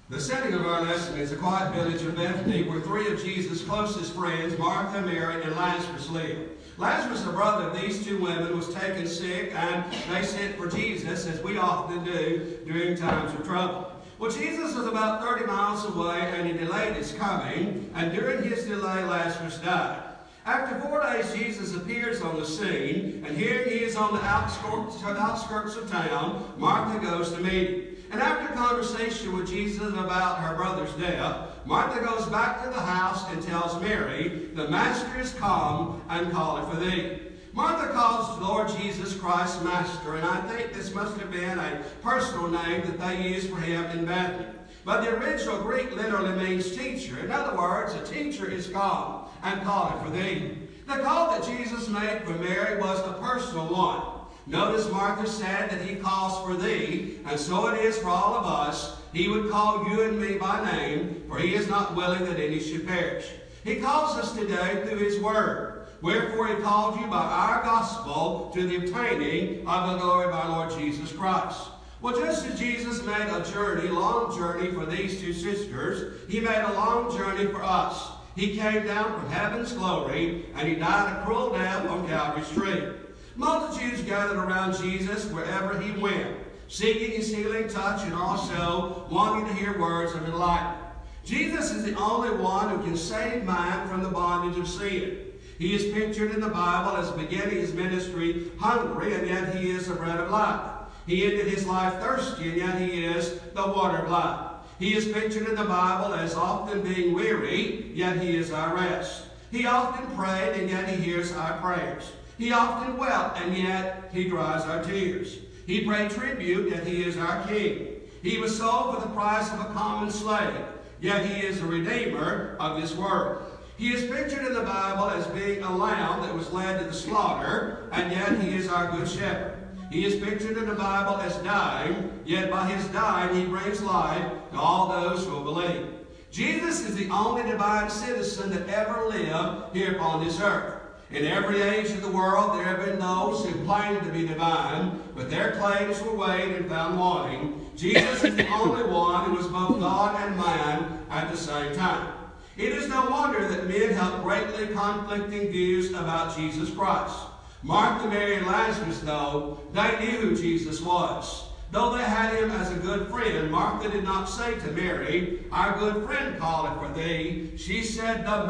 The setting of our lesson is a quiet village of Bethany where three of Jesus' closest friends, Martha, Mary, and Lazarus, lived. Lazarus, the brother of these two women, was taken sick, and they sent for Jesus, as we often do during times of trouble. Well, Jesus was about 30 miles away, and he delayed his coming, and during his delay, Lazarus died. After 4 days, Jesus appears on the scene, and here he is on the outskirts of town. Martha goes to meet him. And after conversation with Jesus about her brother's death, Martha goes back to the house and tells Mary, "The Master is come and calleth for thee." Martha calls the Lord Jesus Christ Master, and I think this must have been a personal name that they used for him in Bethany. But the original Greek literally means teacher. In other words, a teacher is come and calleth for thee. The call that Jesus made for Mary was a personal one. Notice Martha said that he calls for thee, and so it is for all of us. He would call you and me by name, for he is not willing that any should perish. He calls us today through his word. Wherefore he called you by our gospel to the obtaining of the glory of our Lord Jesus Christ. Well, just as Jesus made a long journey for these two sisters, he made a long journey for us. He came down from heaven's glory, and he died a cruel death on Calvary's tree. Multitudes gathered around Jesus wherever he went, seeking his healing touch and also wanting to hear words of enlightenment. Jesus is the only one who can save man from the bondage of sin. He is pictured in the Bible as beginning his ministry hungry, and yet he is the bread of life. He ended his life thirsty, and yet he is the water of life. He is pictured in the Bible as often being weary, yet he is our rest. He often prayed, and yet he hears our prayers. He often wept, and yet he dries our tears. He paid tribute, yet he is our king. He was sold for the price of a common slave, yet he is the redeemer of this world. He is pictured in the Bible as being a lamb that was led to the slaughter, and yet he is our good shepherd. He is pictured in the Bible as dying, yet by his dying he brings life to all those who will believe. Jesus is the only divine citizen that ever lived here upon this earth. In every age of the world there have been those who claimed to be divine, but their claims were weighed and found wanting. Jesus is the only one who was both God and man at the same time. It is no wonder that men held greatly conflicting views about Jesus Christ. Martha, Mary, and Lazarus, though, they knew who Jesus was. Though they had him as a good friend, Martha did not say to Mary, "Our good friend calleth for thee." She said, the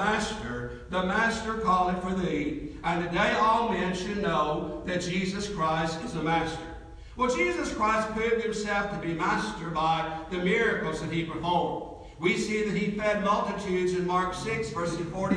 Master calleth for thee. And today all men should know that Jesus Christ is the Master. Well, Jesus Christ proved himself to be Master by the miracles that he performed. We see that he fed multitudes in Mark 6, verses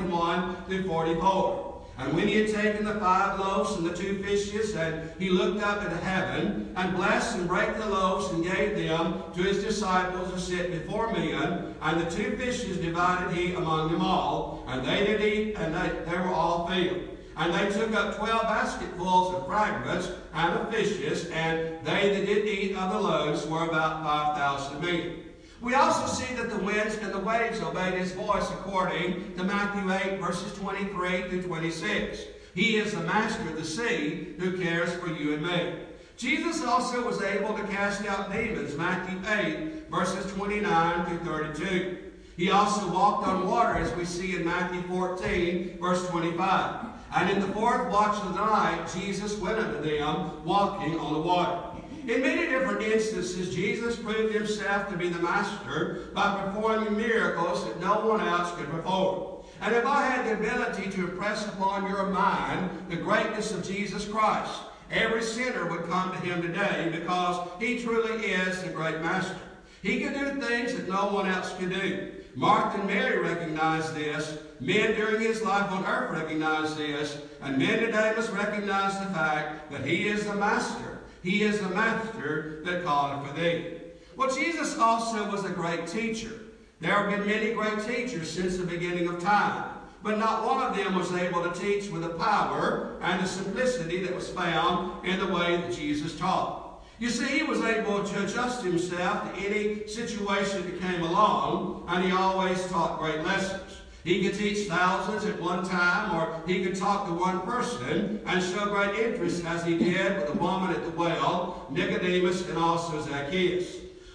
41 through 44. And when he had taken the 5 loaves and the 2 fishes, and he looked up into heaven, and blessed and brake the loaves, and gave them to his disciples to sit before men, and the 2 fishes divided he among them all, and they did eat, and they were all filled. And they took up 12 basketfuls of fragments and of fishes, and they that did eat of the loaves were about 5,000 men. We also see that the winds and the waves obeyed his voice according to Matthew 8, verses 23 through 26. He is the master of the sea who cares for you and me. Jesus also was able to cast out demons, Matthew 8, verses 29 through 32. He also walked on water, as we see in Matthew 14, verse 25. And in the 4th watch of the night, Jesus went unto them, walking on the water. In many different instances, Jesus proved himself to be the Master by performing miracles that no one else could perform. And if I had the ability to impress upon your mind the greatness of Jesus Christ, every sinner would come to him today because he truly is the great Master. He can do things that no one else can do. Martha and Mary recognized this. Men during his life on earth recognized this. And men today must recognize the fact that he is the Master. He is the Master that calleth for thee. Well, Jesus also was a great teacher. There have been many great teachers since the beginning of time, but not one of them was able to teach with the power and the simplicity that was found in the way that Jesus taught. You see, he was able to adjust himself to any situation that came along, and he always taught great lessons. He could teach thousands at one time, or he could talk to one person and show great interest, as he did with the woman at the well, Nicodemus, and also Zacchaeus.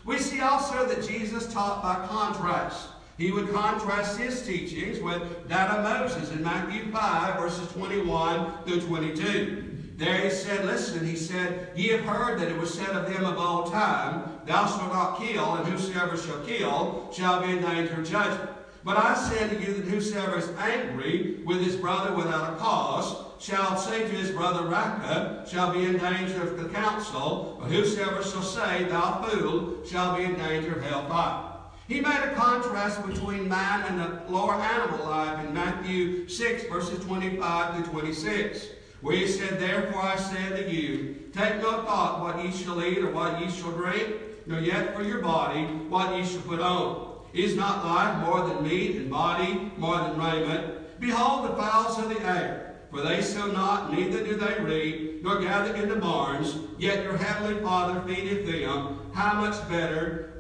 We see also that Jesus taught by contrast. He would contrast his teachings with that of Moses in Matthew 5, verses 21 through 22. There he said, listen, he said, ye have heard that it was said of them of old time, thou shalt not kill, and whosoever shall kill shall be in danger of judgment. But I say unto you that whosoever is angry with his brother without a cause shall say to his brother Raca, shall be in danger of the council, but whosoever shall say, thou fool, shall be in danger of hellfire. He made a contrast between man and the lower animal life in Matthew 6, verses 25 through 26. Where he said, therefore I say unto you, take no thought what ye shall eat or what ye shall drink, nor yet for your body what ye shall put on. Is not life more than meat, and body more than raiment? Behold the fowls of the air, for they sow not, neither do they reap, nor gather into barns, yet your heavenly Father feedeth them. How much better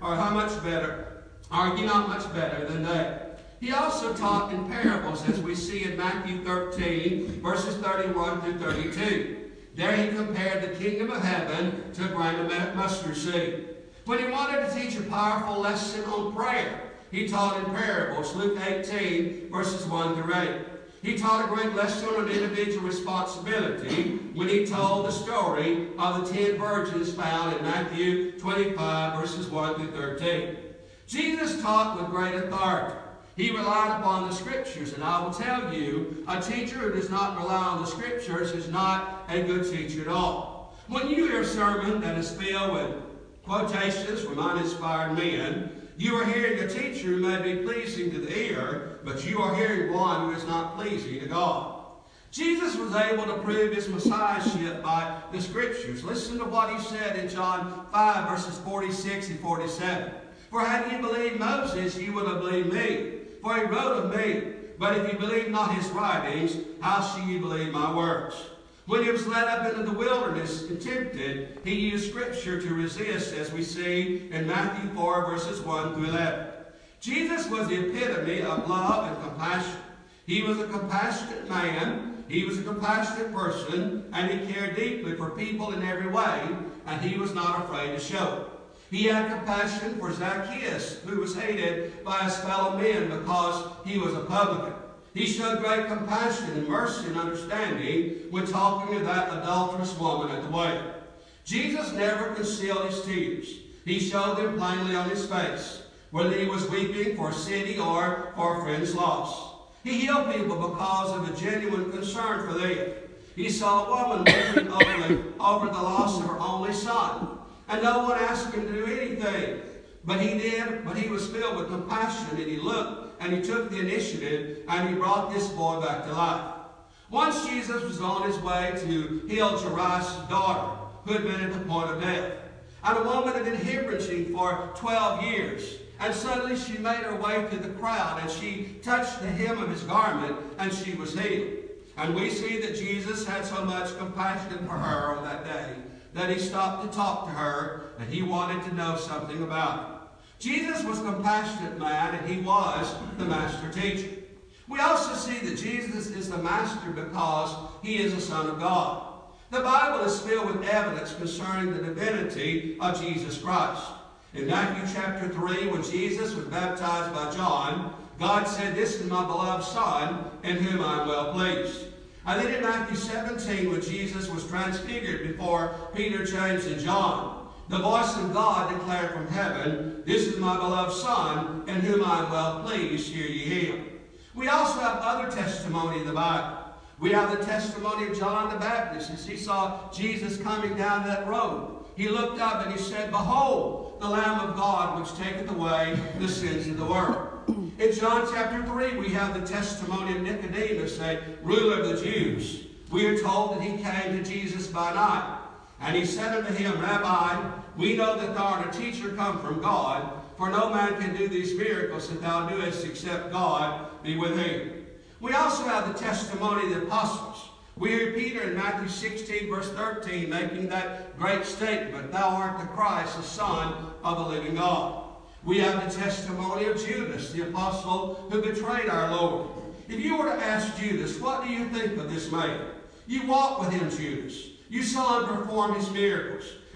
are ye not much better than they? He also taught in parables, as we see in Matthew 13, verses 31 through 32. There he compared the kingdom of heaven to a grain of mustard seed. When he wanted to teach a powerful lesson on prayer, he taught in parables, Luke 18, verses 1 through 8. He taught a great lesson on individual responsibility when he told the story of the 10 virgins found in Matthew 25, verses 1 through 13. Jesus taught with great authority. He relied upon the Scriptures, and I will tell you, a teacher who does not rely on the Scriptures is not a good teacher at all. When you hear a sermon that is filled with quotations from uninspired men, you are hearing a teacher who may be pleasing to the ear, but you are hearing one who is not pleasing to God. Jesus was able to prove his messiahship by the Scriptures. Listen to what he said in John 5, verses 46 and 47. For had ye believed Moses, ye would have believed me, for he wrote of me. But if ye believe not his writings, how shall ye believe my words? When he was led up into the wilderness and tempted, he used Scripture to resist, as we see in Matthew 4, verses 1 through 11. Jesus was the epitome of love and compassion. He was a compassionate man, he was a compassionate person, and he cared deeply for people in every way, and he was not afraid to show it. He had compassion for Zacchaeus, who was hated by his fellow men because he was a publican. He showed great compassion and mercy and understanding when talking to that adulterous woman at the well. Jesus never concealed his tears. He showed them plainly on his face, whether he was weeping for a city or for a friend's loss. He healed people because of a genuine concern for them. He saw a woman weeping over the loss of her only son, and no one asked him to do anything. But he did, but he was filled with compassion, and he looked, and he took the initiative, and he brought this boy back to life. Once Jesus was on his way to heal Jairus' daughter, who had been at the point of death. And a woman had been hemorrhaging for 12 years. And suddenly she made her way to the crowd, and she touched the hem of his garment, and she was healed. And we see that Jesus had so much compassion for her on that day that he stopped to talk to her, and he wanted to know something about her. Jesus was a compassionate man, and he was the master teacher. We also see that Jesus is the master because he is the Son of God. The Bible is filled with evidence concerning the divinity of Jesus Christ. In Matthew chapter 3, when Jesus was baptized by John, God said, "This is my beloved Son, in whom I am well pleased." And then in Matthew 17, when Jesus was transfigured before Peter, James, and John, the voice of God declared from heaven, "This is my beloved Son, in whom I am well pleased, hear ye him." We also have other testimony in the Bible. We have the testimony of John the Baptist as he saw Jesus coming down that road. He looked up and he said, "Behold, the Lamb of God, which taketh away the sins of the world." In John chapter 3, we have the testimony of Nicodemus, a ruler of the Jews. We are told that he came to Jesus by night. And he said unto him, "Rabbi, we know that thou art a teacher come from God, for no man can do these miracles that thou doest except God be with him." We also have the testimony of the apostles. We hear Peter in Matthew 16, verse 13, making that great statement, "Thou art the Christ, the Son of the living God." We have the testimony of Judas, the apostle who betrayed our Lord. If you were to ask Judas, "What do you think of this man?" You walked with him, Judas. You saw him perform his miracles.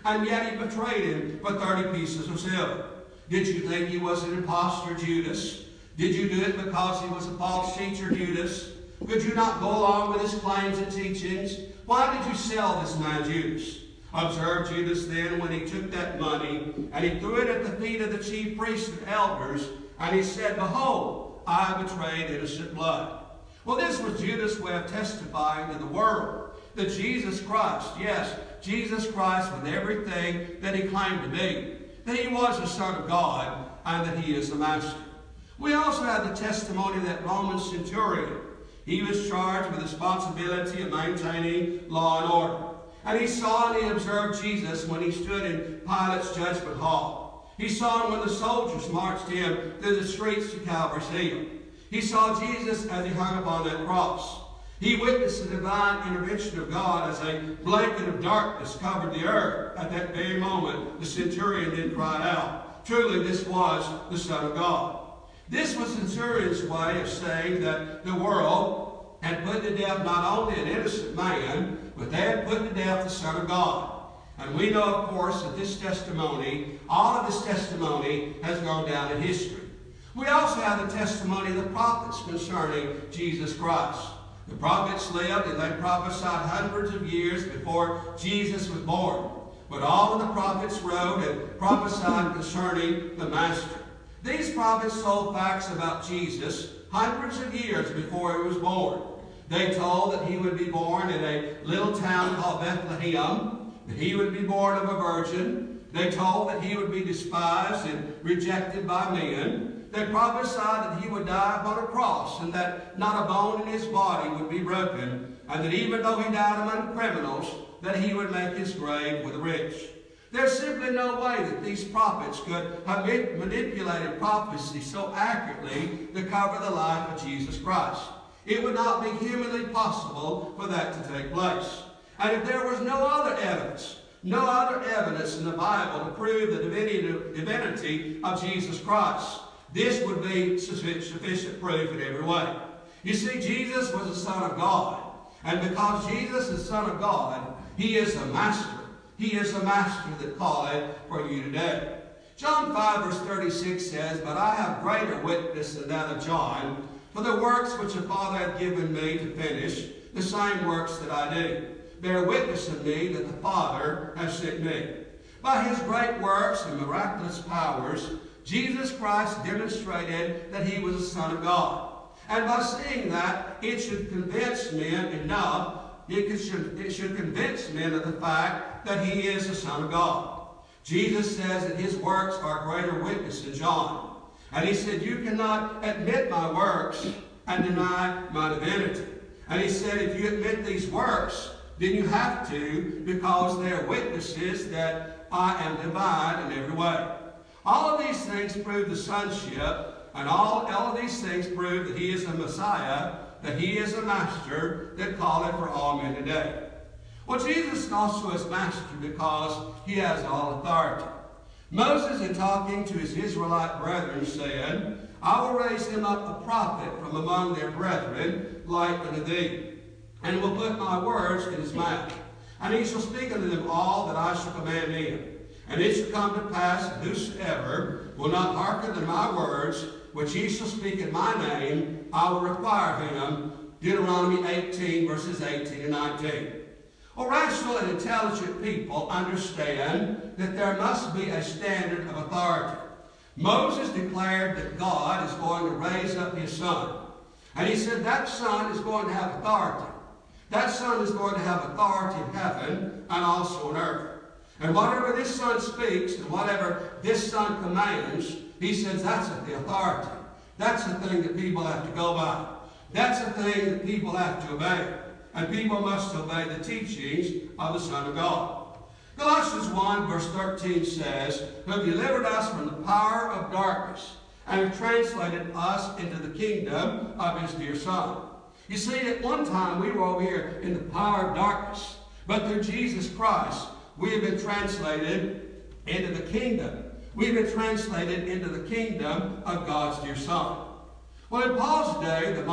and yet he betrayed him for 30 pieces of silver. Did you think he was an impostor, Judas? Did you do it because he was a false teacher, Judas? Could you not go along with his claims and teachings? Why did you sell this man, Judas? Observe Judas then when he took that money, and he threw it at the feet of the chief priests and elders, and he said, Behold, I betrayed innocent blood. Well, this was Judas' way of testifying to the world that Jesus Christ, yes, Jesus Christ with everything that he claimed to be, that he was the Son of God, and that he is the Master. We also have the testimony of that Roman centurion. He was charged with the responsibility of maintaining law and order. And he saw and he observed Jesus when he stood in Pilate's judgment hall. He saw him when the soldiers marched him through the streets to Calvary's Hill. He saw Jesus as he hung upon that cross. He witnessed the divine intervention of God as a blanket of darkness covered the earth. At that very moment, the centurion then cried out, Truly, this was the Son of God. This was the centurion's way of saying that the world had put to death not only an innocent man, but they had put to death the Son of God. And we know, of course, that this testimony, all of this testimony, has gone down in history. We also have the testimony of the prophets concerning Jesus Christ. The prophets lived and they prophesied hundreds of years before Jesus was born. But all of the prophets wrote and prophesied concerning the Master. These prophets told facts about Jesus hundreds of years before he was born. They told that he would be born in a little town called Bethlehem, that he would be born of a virgin. They told that he would be despised and rejected by men. They prophesied that he would die upon a cross and that not a bone in his body would be broken, and that even though he died among criminals, that he would make his grave with the rich. There's simply no way that these prophets could have manipulated prophecy so accurately to cover the life of Jesus Christ. It would not be humanly possible for that to take place. And if there was no other evidence in the Bible to prove the divinity of Jesus Christ, this would be sufficient proof in every way. You see, Jesus was the Son of God. And because Jesus is the Son of God, he is the Master. He is the Master that calleth for you today. John 5 verse 36 says, But I have greater witness than that of John, for the works which the Father hath given me to finish, the same works that I do, bear witness of me that the Father hath sent me. By his great works and miraculous powers, Jesus Christ demonstrated that he was the Son of God. And by seeing that, it should convince men enough, it should convince men of the fact that he is the Son of God. Jesus says that his works are greater witness than John. And he said, you cannot admit my works and deny my divinity. And he said, if you admit these works, then you have to, because they are witnesses that I am divine in every way. All of these things prove the sonship, and all of these things prove that he is the Messiah, that he is the Master that calleth for all men today. Well, Jesus also is Master because he has all authority. Moses, in talking to his Israelite brethren, said, I will raise him up a prophet from among their brethren, like unto thee, and will put my words in his mouth. And he shall speak unto them all that I shall command him. And it shall come to pass that whosoever will not hearken to my words, which he shall speak in my name, I will require him. Deuteronomy 18, verses 18 and 19. Well, rational and intelligent people understand that there must be a standard of authority. Moses declared that God is going to raise up his son. And he said that son is going to have authority. That son is going to have authority in heaven and also on earth. And whatever this son speaks and whatever this son commands, he says that's the authority. That's the thing that people have to go by. That's the thing that people have to obey. And people must obey the teachings of the Son of God. Colossians 1 verse 13 says, Who have delivered us from the power of darkness and have translated us into the kingdom of his dear Son. You see, at one time we were over here in the power of darkness. But through Jesus Christ, we have been translated into the kingdom. We've been translated into the kingdom of God's dear Son. Well, in Paul's day, the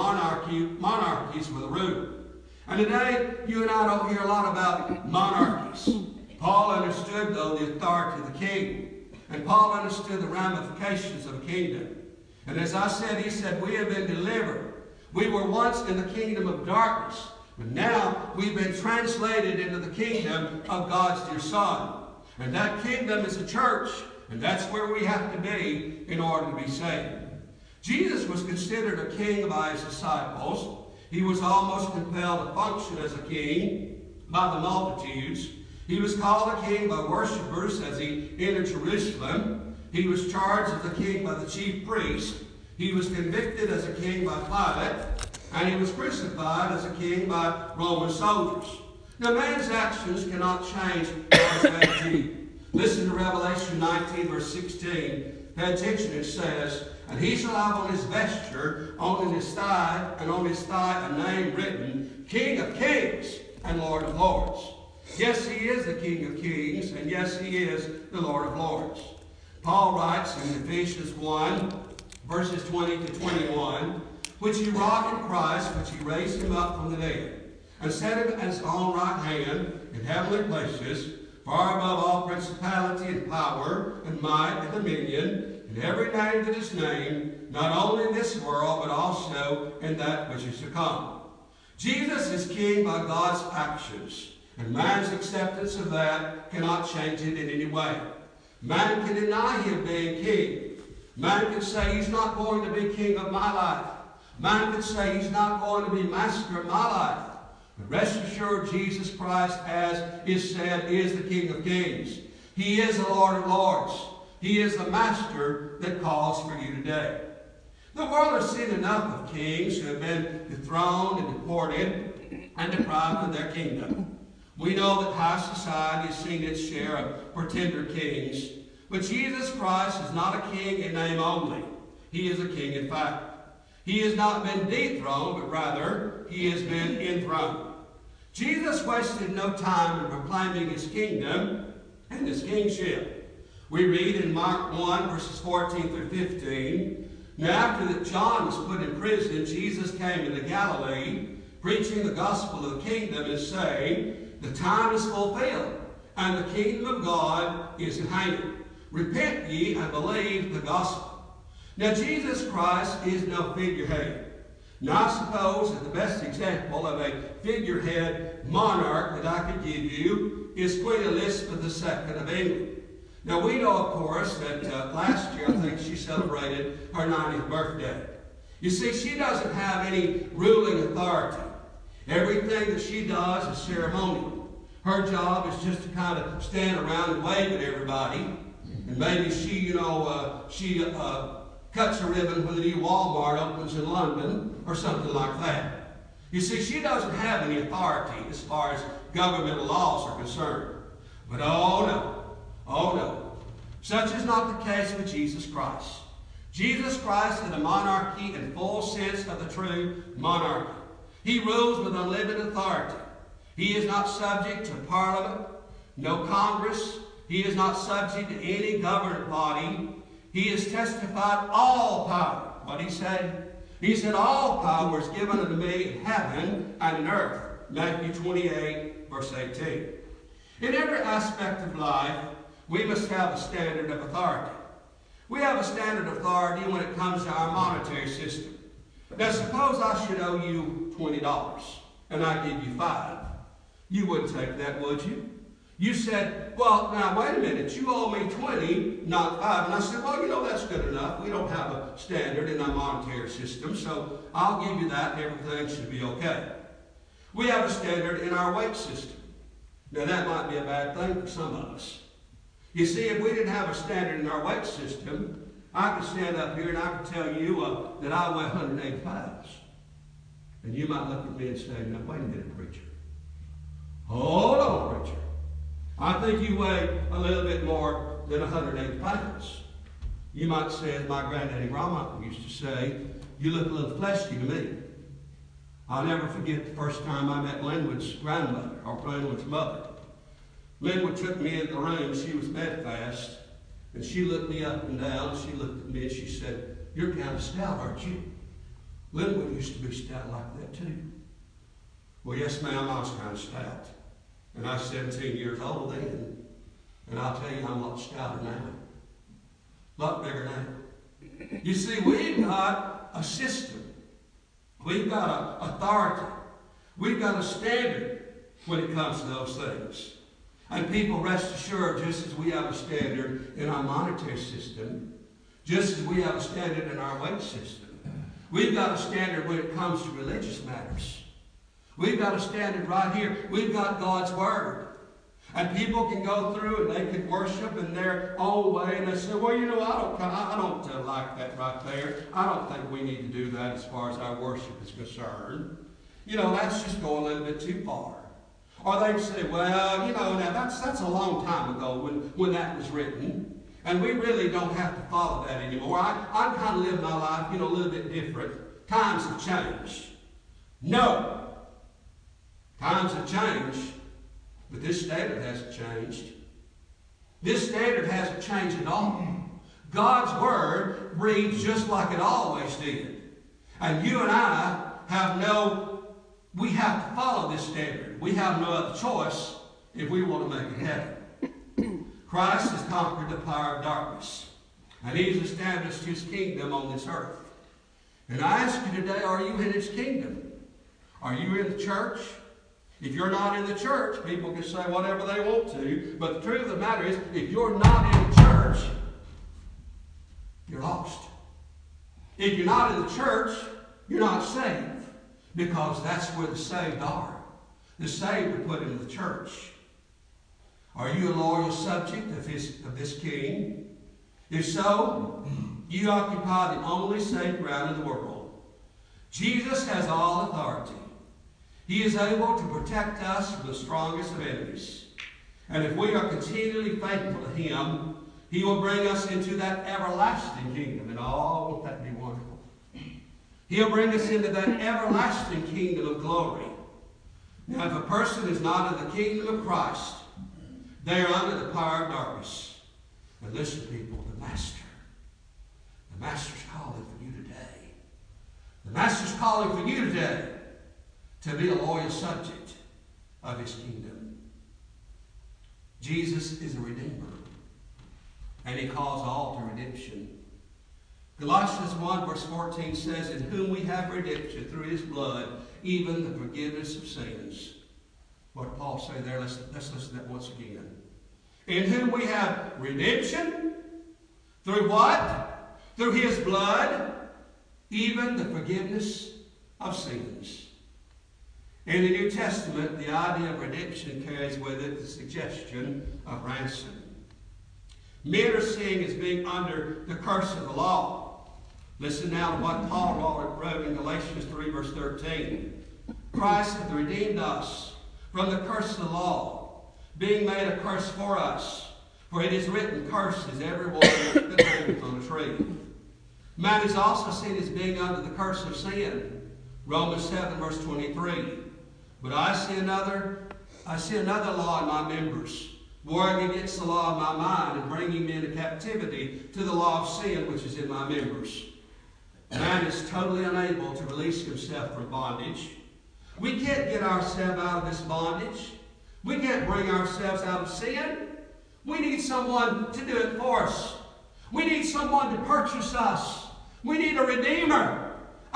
monarchies were the rule. And today, you and I don't hear a lot about monarchies. Paul understood, though, the authority of the king. And Paul understood the ramifications of a kingdom. And as I said, he said, we have been delivered. We were once in the kingdom of darkness, but now we've been translated into the kingdom of God's dear Son. And that kingdom is the church, and that's where we have to be in order to be saved. Jesus was considered a king by his disciples. He was almost compelled to function as a king by the multitudes. He was called a king by worshipers as he entered Jerusalem. He was charged as a king by the chief priest. He was convicted as a king by Pilate. And he was crucified as a king by Roman soldiers. Now, man's actions cannot change God's attitude. Listen to Revelation 19, verse 16. Pay attention, it says, and he shall have on his vesture, on his thigh, and on his thigh a name written, King of Kings and Lord of Lords. Yes, he is the King of Kings, and yes, he is the Lord of Lords. Paul writes in Ephesians 1, verses 20 to 21, which he wrought in Christ, which he raised him up from the dead, and set him at his own right hand in heavenly places, far above all principality and power and might and dominion, and every name that is named, not only in this world, but also in that which is to come. Jesus is king by God's actions, and man's acceptance of that cannot change it in any way. Man can deny him being king. Man can say he's not going to be king of my life. Man can say he's not going to be master of my life. But rest assured, Jesus Christ, as is said, is the King of Kings. He is the Lord of Lords. He is the master that calls for you today. The world has seen enough of kings who have been dethroned and deported and deprived of their kingdom. We know that high society has seen its share of pretender kings. But Jesus Christ is not a king in name only. He is a king in fact. He has not been dethroned, but rather he has been enthroned. Jesus wasted no time in proclaiming his kingdom and his kingship. We read in Mark 1, verses 14 through 15, now after that John was put in prison, Jesus came into Galilee, preaching the gospel of the kingdom and saying, the time is fulfilled, and the kingdom of God is at hand. Repent ye and believe the gospel. Now, Jesus Christ is no figurehead. Now, I suppose that the best example of a figurehead monarch that I could give you is Queen Elizabeth II of England. Now, we know, of course, that last year, I think she celebrated her 90th birthday. You see, she doesn't have any ruling authority. Everything that she does is ceremonial. Her job is just to kind of stand around and wave at everybody. And maybe she, cuts a ribbon when the new Walmart opens in London or something like that. You see, she doesn't have any authority as far as governmental laws are concerned. But oh no, such is not the case with Jesus Christ. Jesus Christ is a monarchy in full sense of the true monarchy. He rules with unlimited authority. He is not subject to Parliament, no Congress. He is not subject to any government body. He has testified all power. What did he say? He said, all power is given unto me in heaven and in earth. Matthew 28, verse 18. In every aspect of life, we must have a standard of authority. We have a standard of authority when it comes to our monetary system. Now, suppose I should owe you $20 and I give you $5. You wouldn't take that, would you? You said, well, now, wait a minute. You owe me 20, not 5. And I said, well, that's good enough. We don't have a standard in our monetary system, so I'll give you that and everything should be okay. We have a standard in our weight system. Now, that might be a bad thing for some of us. You see, if we didn't have a standard in our weight system, I could stand up here and I could tell you that I weigh 180 pounds. And you might look at me and say, now, wait a minute, preacher. Hold on, preacher. I think you weigh a little bit more than 180 pounds. You might say, as my granddaddy Grandma used to say, you look a little fleshy to me. I'll never forget the first time I met Linwood's grandmother, or Linwood's mother. Linwood took me in the room. She was bedfast, and she looked me up and down. She looked at me and she said, you're kind of stout, aren't you? Linwood used to be stout like that too. Well, yes, ma'am, I was kind of stout. And I was 17 years old then. And I'll tell you, I'm a lot stouter now. A lot bigger now. You see, we've got a system. We've got an authority. We've got a standard when it comes to those things. And people, rest assured, just as we have a standard in our monetary system, just as we have a standard in our wage system, we've got a standard when it comes to religious matters. We've got a standard right here. We've got God's Word. And people can go through and they can worship in their own way. And they say, well, you know, I don't like that right there. I don't think we need to do that as far as our worship is concerned. You know, that's just going a little bit too far. Or they say, well, you know, now that's a long time ago when that was written. And we really don't have to follow that anymore. I kind of live my life, you know, a little bit different. Times have changed. No. Times have changed. But this standard hasn't changed. This standard hasn't changed at all. God's Word reads just like it always did. And you and I we have to follow this standard. We have no other choice if we want to make it heaven. Christ has conquered the power of darkness. And He's established His kingdom on this earth. And I ask you today, are you in His kingdom? Are you in the church? If you're not in the church, people can say whatever they want to. But the truth of the matter is, if you're not in the church, you're lost. If you're not in the church, you're not saved. Because that's where the saved are. The saved are put into the church. Are you a loyal subject of this king? If so, you occupy the only safe ground in the world. Jesus has all authority. He is able to protect us from the strongest of enemies. And if we are continually faithful to Him, He will bring us into that everlasting kingdom. And oh, won't that be wonderful? He'll bring us into that everlasting kingdom of glory. Now, if a person is not in the kingdom of Christ, they are under the power of darkness. And listen, people, the Master's calling for you today. The Master's calling for you today to be a loyal subject of His kingdom. Jesus is a Redeemer, and He calls all to redemption. Colossians 1 verse 14 says, in whom we have redemption through His blood, even the forgiveness of sins. What did Paul say there? Let's listen to that once again. In whom we have redemption through what? Through His blood, even the forgiveness of sins. In the New Testament, the idea of redemption carries with it the suggestion of ransom. Men are seen as being under the curse of the law. Listen now to what Paul wrote in Galatians 3 verse 13. Christ hath redeemed us from the curse of the law, being made a curse for us. For it is written, cursed is every one that hangeth on a tree. Man is also seen as being under the curse of sin. Romans 7 verse 23. But I see another law in my members, warring against the law of my mind and bringing me into captivity to the law of sin which is in my members. Man is totally unable to release himself from bondage. We can't get ourselves out of this bondage. We can't bring ourselves out of sin. We need someone to do it for us. We need someone to purchase us. We need a Redeemer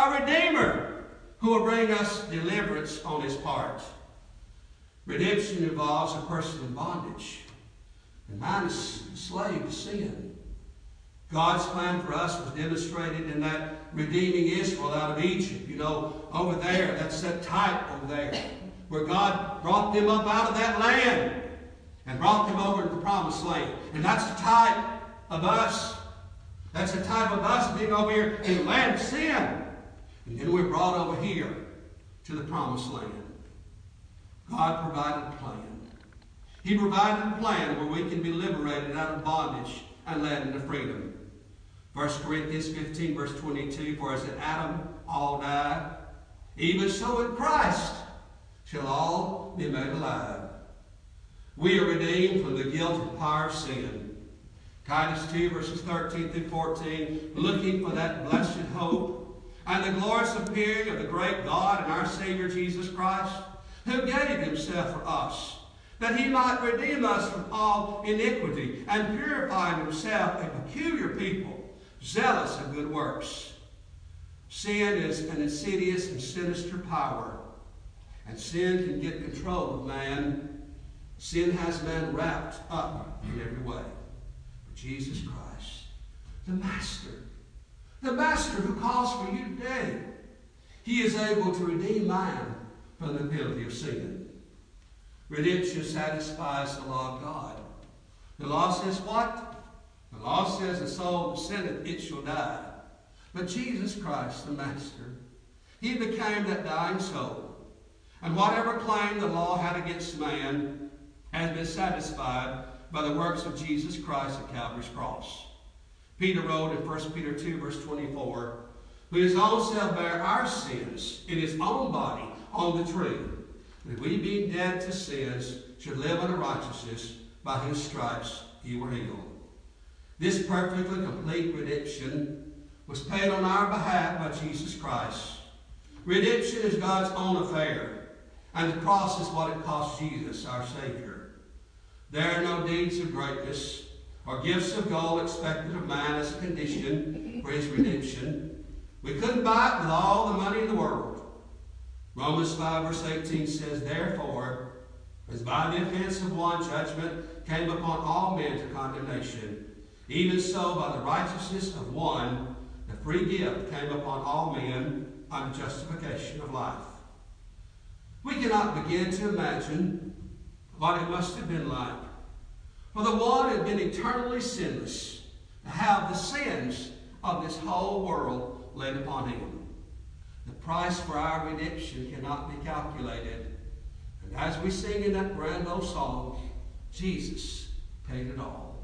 who will bring us deliverance on His part. Redemption involves a person in bondage. And man is a slave to sin. God's plan for us was demonstrated in that redeeming Israel out of Egypt. You know, over there, that's that type over there, where God brought them up out of that land and brought them over to the promised land. And that's the type of us. That's the type of us being over here in the land of sin. And then we're brought over here to the promised land. God provided a plan. He provided a plan where we can be liberated out of bondage and led into freedom. 1 Corinthians 15 verse 22, for as in Adam all died, even so in Christ shall all be made alive. We are redeemed from the guilt and power of sin. Titus 2 verses 13 through 14, looking for that blessed hope and the glorious appearing of the great God and our Savior Jesus Christ, who gave Himself for us that he might redeem us from all iniquity, and purify in himself a peculiar people, zealous of good works. Sin is an insidious and sinister power, and sin can get control of man. Sin has man wrapped up in every way. But Jesus Christ, the Master who calls for you today, he is able to redeem man from the penalty of sin. Redemption satisfies the law of God. The law says what? The law says the soul that sinneth, it shall die. But Jesus Christ, the Master, he became that dying soul. And whatever claim the law had against man has been satisfied by the works of Jesus Christ at Calvary's cross. Peter wrote in 1 Peter 2, verse 24, who his own self bare our sins in his own body on the tree, that we being dead to sins should live unto righteousness, by whose stripes ye were healed. This perfectly complete redemption was paid on our behalf by Jesus Christ. Redemption is God's own affair, and the cross is what it cost Jesus, our Savior. There are no deeds of greatness or gifts of gold expected of man as a condition for his redemption. We couldn't buy it with all the money in the world. Romans 5 verse 18 says, therefore, as by the offense of one judgment came upon all men to condemnation, even so by the righteousness of one the free gift came upon all men unto justification of life. We cannot begin to imagine what it must have been like for the one who had been eternally sinless to have the sins of this whole world laid upon him. The price for our redemption cannot be calculated. And as we sing in that grand old song, Jesus paid it all.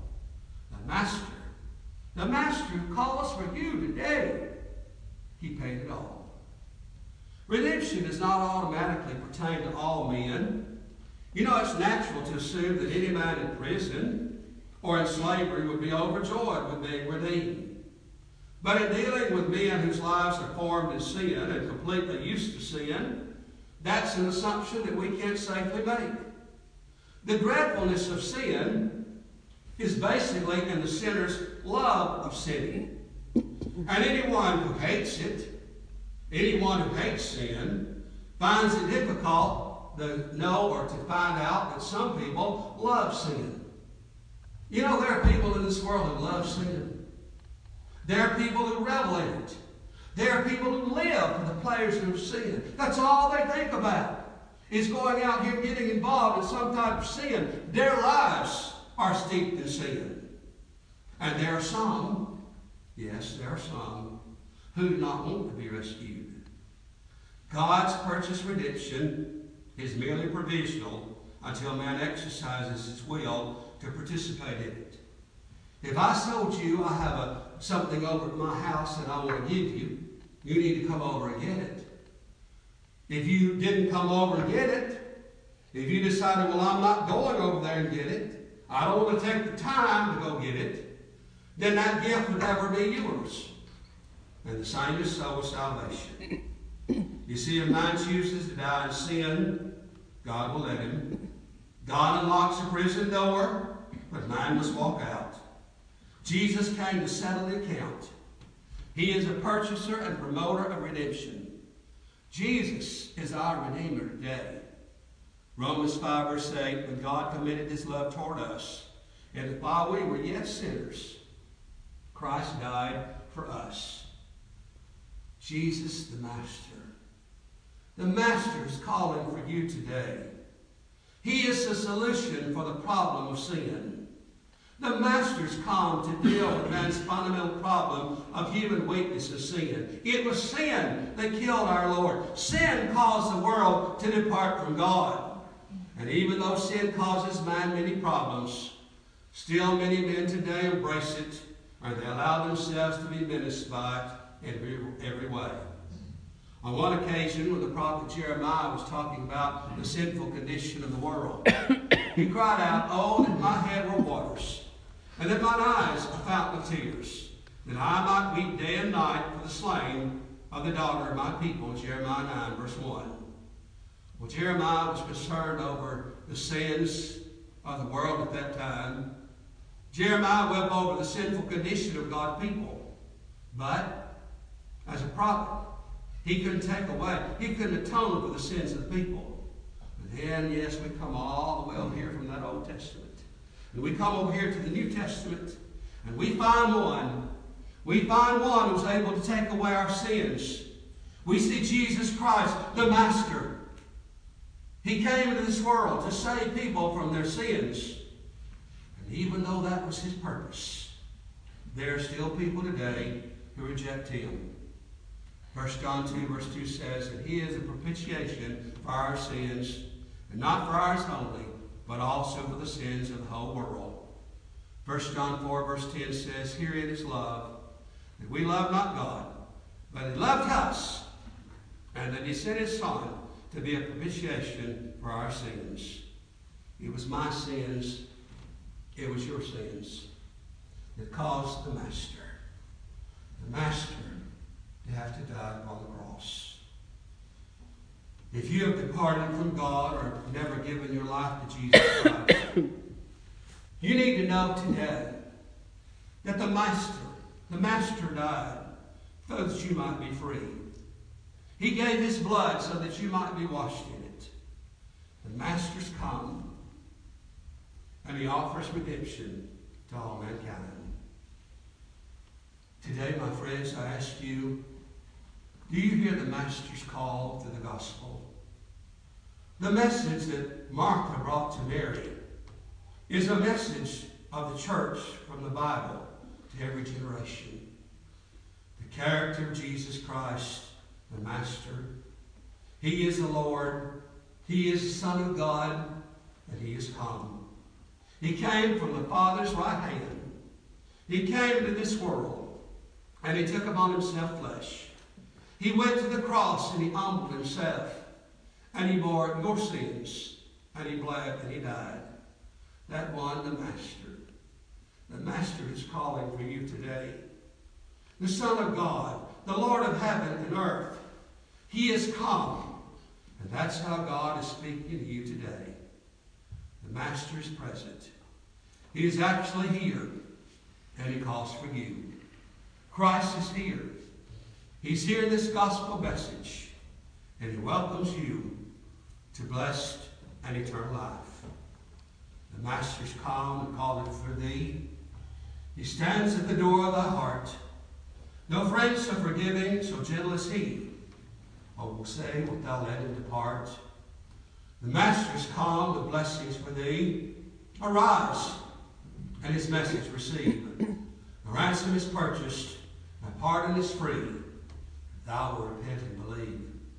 The Master who calls for you today, he paid it all. Redemption does not automatically pertain to all men. You know, it's natural to assume that any man in prison or in slavery would be overjoyed with being redeemed. But in dealing with men whose lives are formed in sin and completely used to sin, that's an assumption that we can't safely make. The dreadfulness of sin is basically in the sinner's love of sinning. And anyone who hates it, anyone who hates sin, finds it difficult to know or to find out that some people love sin. You know, there are people in this world who love sin. There are people who revel in it. There are people who live for the pleasure of sin. That's all they think about, is going out here getting involved in some type of sin. Their lives are steeped in sin. And there are some, yes, there are some, who do not want to be rescued. God's purchased redemption is merely provisional until man exercises his will to participate in it. If I told you I have something over at my house that I want to give you, you need to come over and get it. If you didn't come over and get it, if you decided, well, I'm not going over there and get it, I don't want to take the time to go get it, then that gift would never be yours. And the same is so with salvation. You see, if man chooses to die in sin, God will let him. God unlocks a prison door, but man must walk out. Jesus came to settle the account. He is a purchaser and promoter of redemption. Jesus is our Redeemer today. Romans 5 verse 8, when God committed his love toward us, and that while we were yet sinners, Christ died for us. Jesus the Master. The Master is calling for you today. He is the solution for the problem of sin. The Master's come to deal with man's fundamental problem of human weakness and sin. It was sin that killed our Lord. Sin caused the world to depart from God. And even though sin causes man many problems, still many men today embrace it, or they allow themselves to be menaced by it in every way. On one occasion, when the prophet Jeremiah was talking about the sinful condition of the world, he cried out, "Oh, that my head were waters, and that mine eyes a fountain of tears, that I might weep day and night for the slain of the daughter of my people," Jeremiah 9, verse 1. Well, Jeremiah was concerned over the sins of the world at that time. Jeremiah wept over the sinful condition of God's people. But, as a prophet, he couldn't take away, he couldn't atone for the sins of the people. But then, yes, we come all the way over here from that Old Testament. And we come over here to the New Testament, and we find one. We find one who's able to take away our sins. We see Jesus Christ, the Master. He came into this world to save people from their sins. And even though that was his purpose, there are still people today who reject him. 1 John 2 verse 2 says that he is a propitiation for our sins, and not for ours only, but also for the sins of the whole world. 1 John 4 verse 10 says, herein is love, that we love not God, but he loved us, and that he sent his Son to be a propitiation for our sins. It was my sins, it was your sins, that caused the Master to have to die upon the cross. If you have departed from God or never given your life to Jesus Christ, you need to know today that the Master died so that you might be free. He gave his blood so that you might be washed in it. The Master's come, and he offers redemption to all mankind. Today, my friends, I ask you, do you hear the Master's call to the gospel? The message that Martha brought to Mary is a message of the church from the Bible to every generation. The character of Jesus Christ, the Master. He is the Lord. He is the Son of God, and he is come. He came from the Father's right hand. He came into this world, and he took upon himself flesh. He went to the cross, and he humbled himself, and he bore your sins, and he bled, and he died. That one, the Master. The Master is calling for you today. The Son of God, the Lord of heaven and earth. He is come. And that's how God is speaking to you today. The Master is present. He is actually here. And he calls for you. Christ is here. He's hearing this gospel message. And he welcomes you to blessed and eternal life. The Master's come and called it for thee. He stands at the door of thy heart. No friend so forgiving, so gentle as he. Oh, will say, wilt thou let him depart? The Master's come with blessings for thee. Arise, and his message receive. The ransom is purchased, thy pardon is free. If thou wilt repent and believe.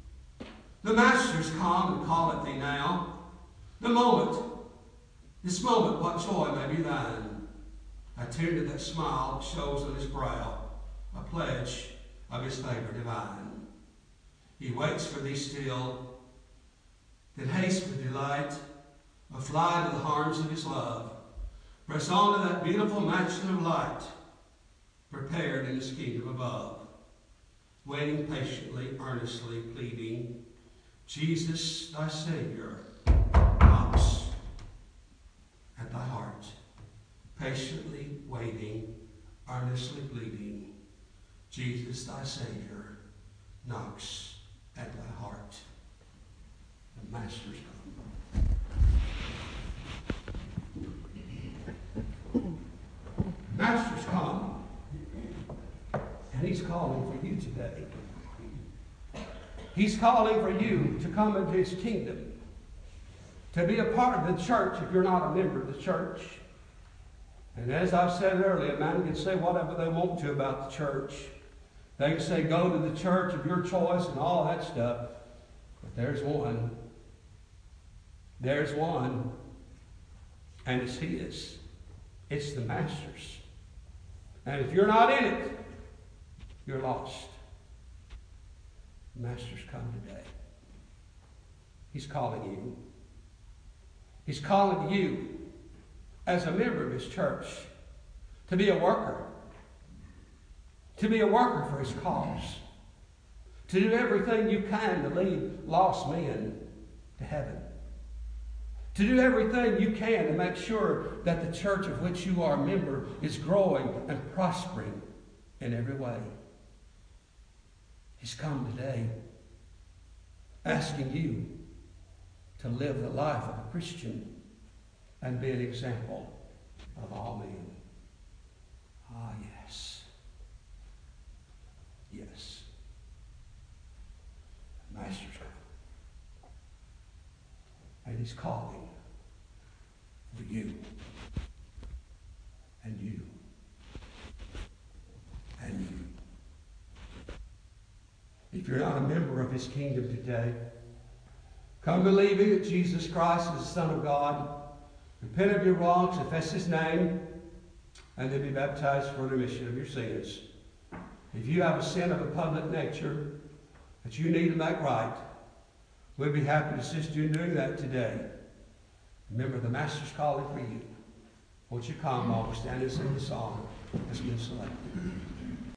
The Master's come and calleth thee now. The moment, this moment, what joy may be thine. Attend to that smile that shows on his brow a pledge of his favor divine. He waits for thee still, then haste with delight, or fly to the arms of his love. Press on to that beautiful mansion of light, prepared in his kingdom above. Waiting patiently, earnestly, pleading, Jesus, thy Savior, knocks at thy heart. Patiently waiting, earnestly pleading, Jesus, thy Savior, knocks at thy heart. The Master's come. Master's come, and he's calling for you today. He's calling for you to come into his kingdom, to be a part of the church if you're not a member of the church. And as I've said earlier, man can say whatever they want to about the church. They can say go to the church of your choice and all that stuff. But there's one. There's one. And it's his. It's the Master's. And if you're not in it, you're lost. The Master's come today. He's calling you. He's calling you as a member of his church to be a worker. To be a worker for his cause. To do everything you can to lead lost men to heaven. to do everything you can to make sure that the church of which you are a member is growing and prospering in every way. He's come today asking you to live the life of a Christian and be an example of all men. Ah, yes. Yes. Master's come. And He's calling for you. And you. And you. If you're not a member of His kingdom today, come believing that Jesus Christ is the Son of God. Repent of your wrongs, confess His name, and then be baptized for the remission of your sins. If you have a sin of a public nature that you need to make right, we'd be happy to assist you in doing that today. Remember, the Master's calling for you. Won't you come while we stand and sing the song that's been selected?